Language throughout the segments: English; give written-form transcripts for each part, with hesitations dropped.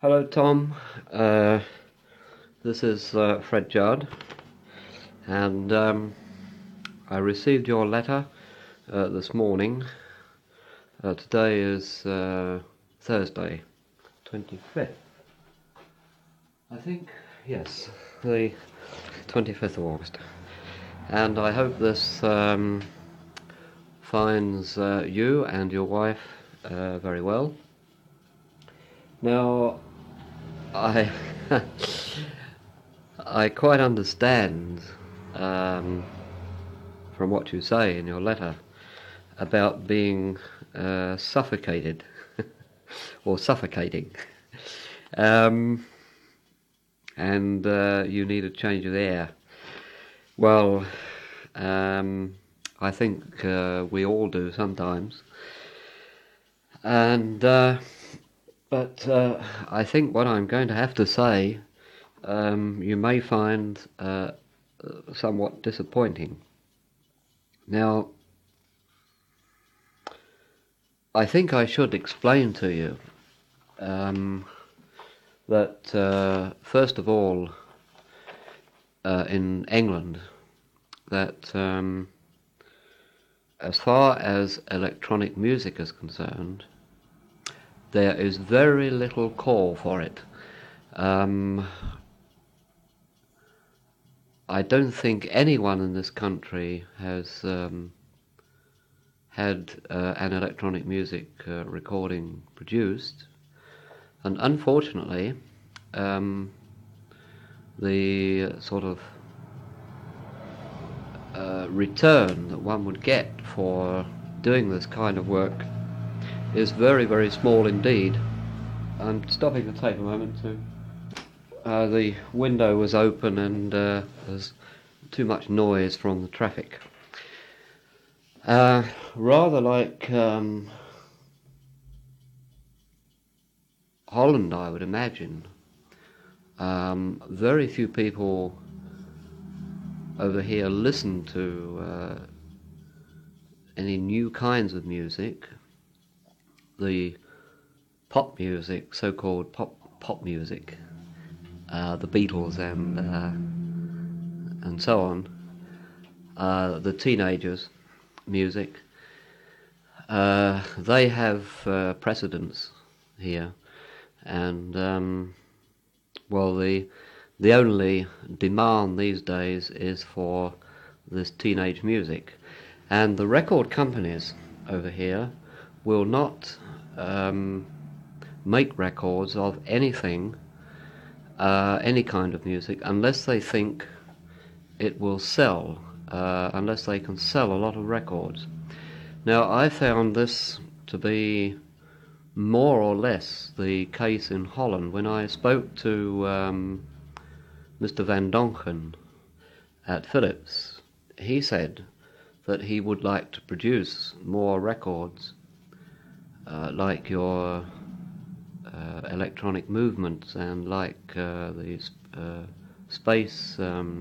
Hello, Tom. Uh, this is Fred Judd, and I received your letter this morning. Today is Thursday, 25th. I think, yes, the 25th of August. And I hope this finds you and your wife very well. Now, I I quite understand um, from what you say in your letter about being suffocated or suffocating, um, and you need a change of air. Well, I think we all do sometimes, and but I think what I'm going to have to say you may find somewhat disappointing. Now, I think I should explain to you that first of all, in England, that as far as electronic music is concerned, there is very little call for it. I don't think anyone in this country has had an electronic music recording produced, and unfortunately, the sort of return that one would get for doing this kind of work is very, very small indeed. I'm stopping the tape a moment to. The window was open and there's too much noise from the traffic. Rather like Holland, I would imagine. Very few people over here listen to any new kinds of music. The pop music, so-called pop music, the Beatles and so on, the teenagers' music, they have precedence here, and well, the only demand these days is for this teenage music, and the record companies over here will not make records of anything, any kind of music, unless they think it will sell, unless they can sell a lot of records. Now, I found this to be more or less the case in Holland. When I spoke to Mr. Van Dongen at Philips, he said that he would like to produce more records like your electronic movements and like the space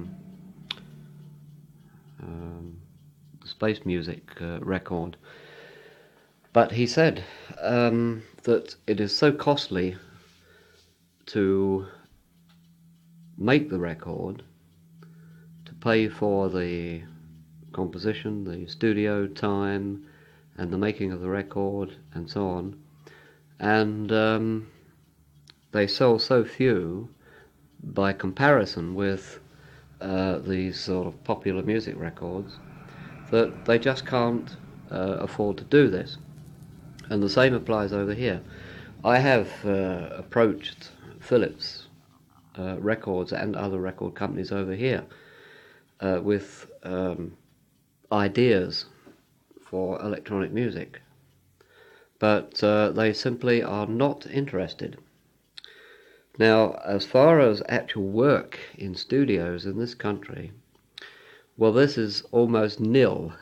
space music record. But he said that it is so costly to make the record, to pay for the composition, the studio time, and the making of the record, and so on. And they sell so few by comparison with these sort of popular music records that they just can't afford to do this. And the same applies over here. I have approached Philips Records and other record companies over here with ideas for electronic music, but they simply are not interested. Now, as far as actual work in studios in this country, well, this is almost nil.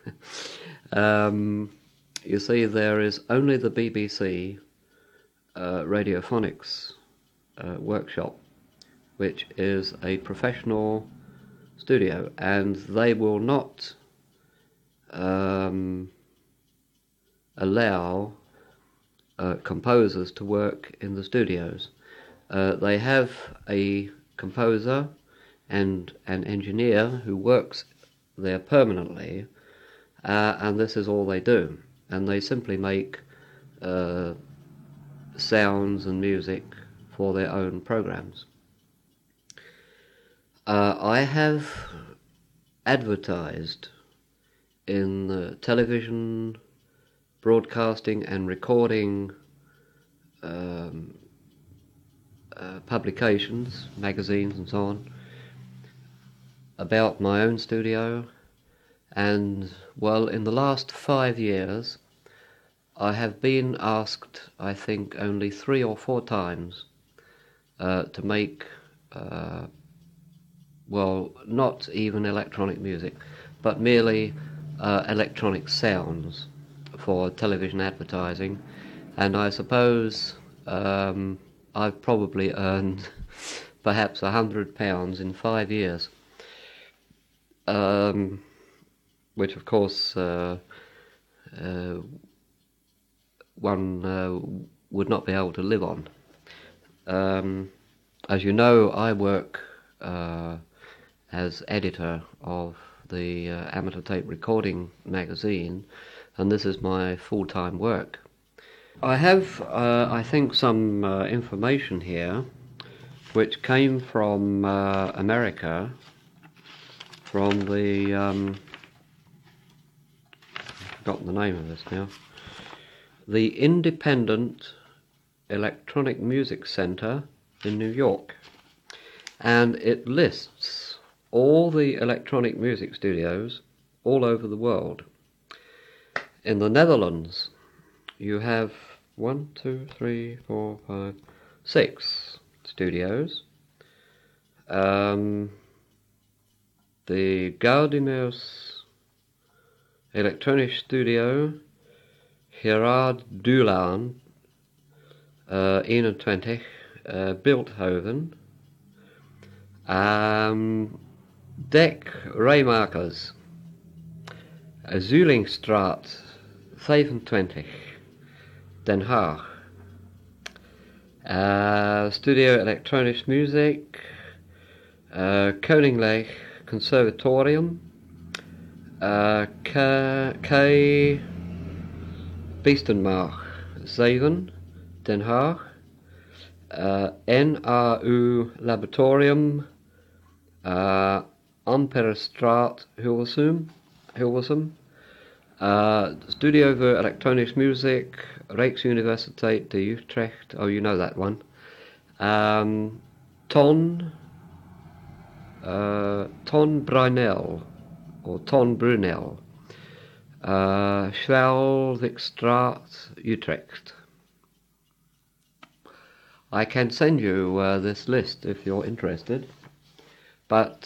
You see, there is only the BBC Radiophonics workshop, which is a professional studio, and they will not allow composers to work in the studios. They have a composer and an engineer who works there permanently, and this is all they do. And they simply make sounds and music for their own programs. I have advertised in television, broadcasting and recording publications, magazines and so on, about my own studio, and well, in the last 5 years I have been asked, I think, only 3 or 4 times to make well, not even electronic music, but merely electronic sounds for television advertising, and I suppose I've probably earned perhaps £100 in 5 years, which of course one would not be able to live on. As you know, I work as editor of the Amateur Tape Recording magazine, and this is my full-time work. I have, I think, some information here which came from America, from the, I've forgotten the name of this now, the Independent Electronic Music Center in New York, and it lists all the electronic music studios all over the world. In the Netherlands, you have 6 studios. The Gaudimers Elektronisch Studio, Gerard Dulan, 21, Bilthoven. Dek Rijmakers, Zulingstraat 25, Den Haag. Studio Elektronische Muziek, Koninklijk Conservatorium, K. Beestenmark 7, Den Haag, NAU Laboratorium, Amperestraat Hilversum, Studio voor Elektronische Muziek, Rijksuniversiteit de Utrecht, oh, you know that one, Ton Brunel, or Ton Brunel, Schalvikstraat, Utrecht. I can send you this list if you're interested, but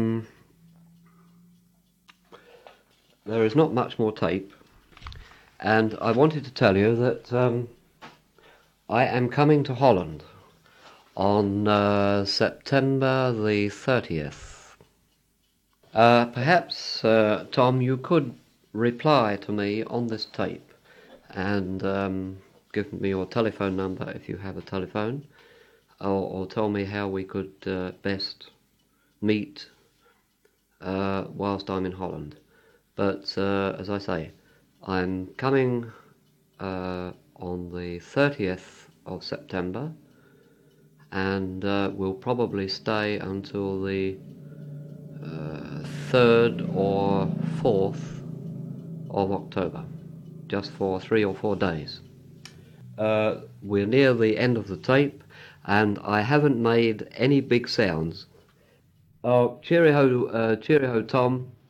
there is not much more tape, and I wanted to tell you that I am coming to Holland on September the 30th. Perhaps, Tom, you could reply to me on this tape and give me your telephone number if you have a telephone, or tell me how we could best meet whilst I'm in Holland. But as I say, I'm coming on the 30th of September, and will probably stay until the 3rd or 4th of October, just for 3 or 4 days. We're near the end of the tape, and I haven't made any big sounds. Oh, cheerio, Tom.